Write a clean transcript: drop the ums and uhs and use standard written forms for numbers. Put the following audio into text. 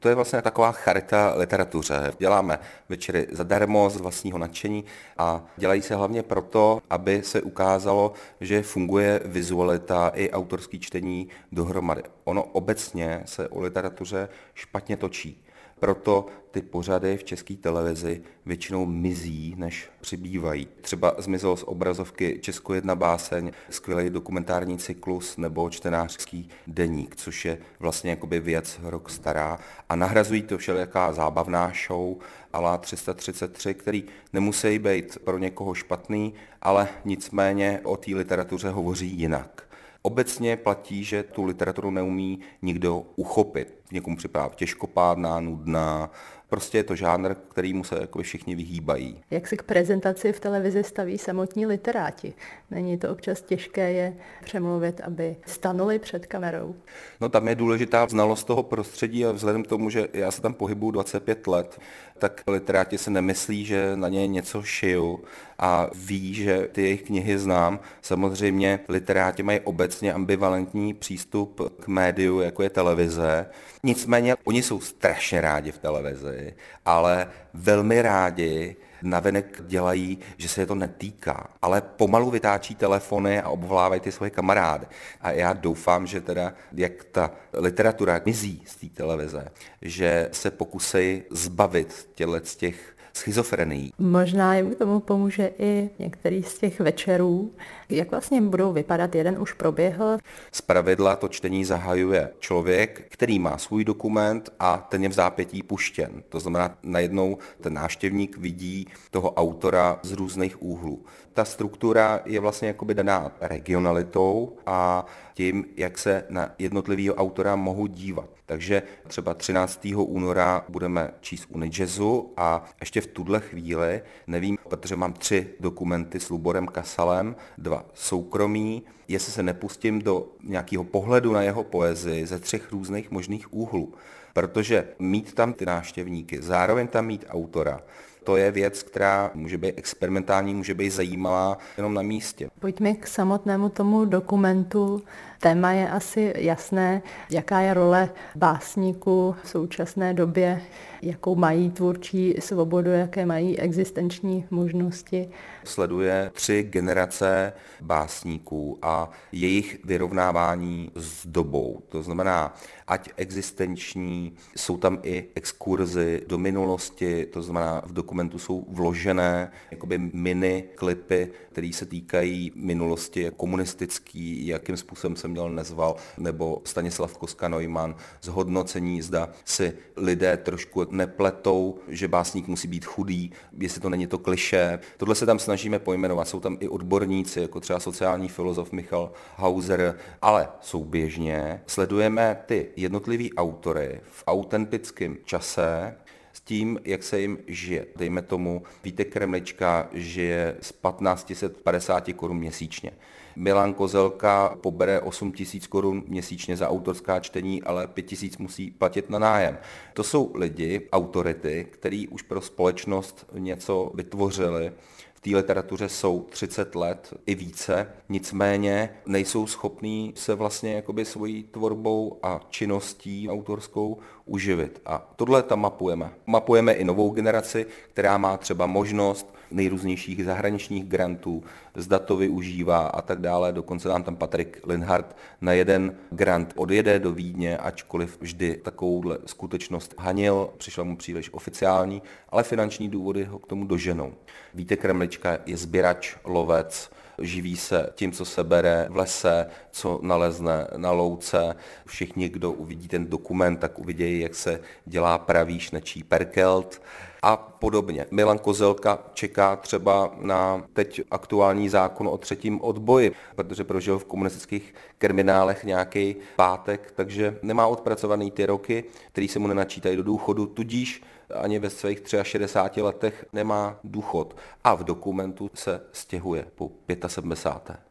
To je vlastně taková charita literatuře. Děláme večery zadarmo z vlastního nadšení a dělají se hlavně proto, aby se ukázalo, že funguje vizualita i autorský čtení dohromady. Ono obecně se o literatuře špatně točí. Proto ty pořady v České televizi většinou mizí, než přibývají. Třeba zmizelo z obrazovky Česko 1 báseň, skvělý dokumentární cyklus nebo čtenářský deník, což je vlastně jakoby věc rok stará a nahrazují to všelijaká zábavná show a la 333, který nemusí být pro někoho špatný, ale nicméně o té literatuře hovoří jinak. Obecně platí, že tu literaturu neumí nikdo uchopit. Někomu připadá těžkopádná, nudná, prostě je to žánr, kterýmu se jakoby všichni vyhýbají. Jak se k prezentaci v televizi staví samotní literáti? Není to občas těžké je přemluvit, aby stanuli před kamerou? No tam je důležitá znalost toho prostředí a vzhledem k tomu, že já se tam pohybuju 25 let, tak literáti se nemyslí, že na ně něco šiju a ví, že ty jejich knihy znám. Samozřejmě literáti mají obecně ambivalentní přístup k médiu, jako je televize. Nicméně oni jsou strašně rádi v televizi, ale velmi rádi navenek dělají, že se je to netýká, ale pomalu vytáčí telefony a obvolávají ty svoje kamarády. A já doufám, že teda, jak ta literatura mizí z té televize, že se pokusí zbavit z těch schizofrenií. Možná jim k tomu pomůže i některý z těch večerů. Jak vlastně budou vypadat? Jeden už proběhl. Zpravidla to čtení zahajuje člověk, který má svůj dokument a ten je v zápětí puštěn. To znamená, najednou ten návštěvník vidí toho autora z různých úhlů. Ta struktura je vlastně jakoby daná regionalitou a tím, jak se na jednotlivého autora mohu dívat. Takže třeba 13. února budeme číst Unijazzu a ještě v tuhle chvíli, nevím, protože mám 3 dokumenty s Luborem Kasalem, 2 soukromí, jestli se nepustím do nějakého pohledu na jeho poezii ze 3 různých možných úhlů. Protože mít tam ty návštěvníky, zároveň tam mít autora, to je věc, která může být experimentální, může být zajímavá jenom na místě. Pojďme k samotnému tomu dokumentu. Téma je asi jasné, jaká je role básníků v současné době, jakou mají tvůrčí svobodu, jaké mají existenční možnosti. Sleduje 3 generace básníků a jejich vyrovnávání s dobou. To znamená, ať existenční, jsou tam i exkurzy do minulosti, to znamená, v dokumentu jsou vložené jakoby mini klipy, které se týkají minulosti komunistický, jakým způsobem se měl nezval, nebo Stanislav Kostka-Neumann, zhodnocení, zda si lidé trošku nepletou, že básník musí být chudý, jestli to není to klišé. Tohle se tam snažíme pojmenovat. Jsou tam i odborníci, jako třeba sociální filozof Michal Hauser, ale souběžně sledujeme ty jednotlivý autory v autentickém čase s tím, jak se jim žije. Dejme tomu, Vítek Kremlička žije z 1550 korun měsíčně. Milan Kozelka pobere 8 000 korun měsíčně za autorská čtení, ale 5 000 musí platit na nájem. To jsou lidi, autority, který už pro společnost něco vytvořili. V té literatuře jsou 30 let i více, nicméně nejsou schopní se vlastně jakoby svojí tvorbou a činností autorskou uživit. A tohle tam mapujeme. Mapujeme i novou generaci, která má třeba možnost nejrůznějších zahraničních grantů, zda to využívá a tak dále. Dokonce nám tam Patrik Linhart na jeden grant odjede do Vídně, ačkoliv vždy takovouhle skutečnost hanil, přišla mu příliš oficiální, ale finanční důvody ho k tomu doženou. Vítek Kremlička je sběrač, lovec, živí se tím, co se bere v lese, co nalezne na louce. Všichni, kdo uvidí ten dokument, tak uvidějí, jak se dělá pravý šnečí perkelt a podobně. Milan Kozelka čeká třeba na teď aktuální zákon o 3. odboji, protože prožil v komunistických kriminálech nějaký pátek, takže nemá odpracovaný ty roky, který se mu nenačítají do důchodu, tudíž ani ve svých 63 letech nemá důchod a v dokumentu se stěhuje po 75.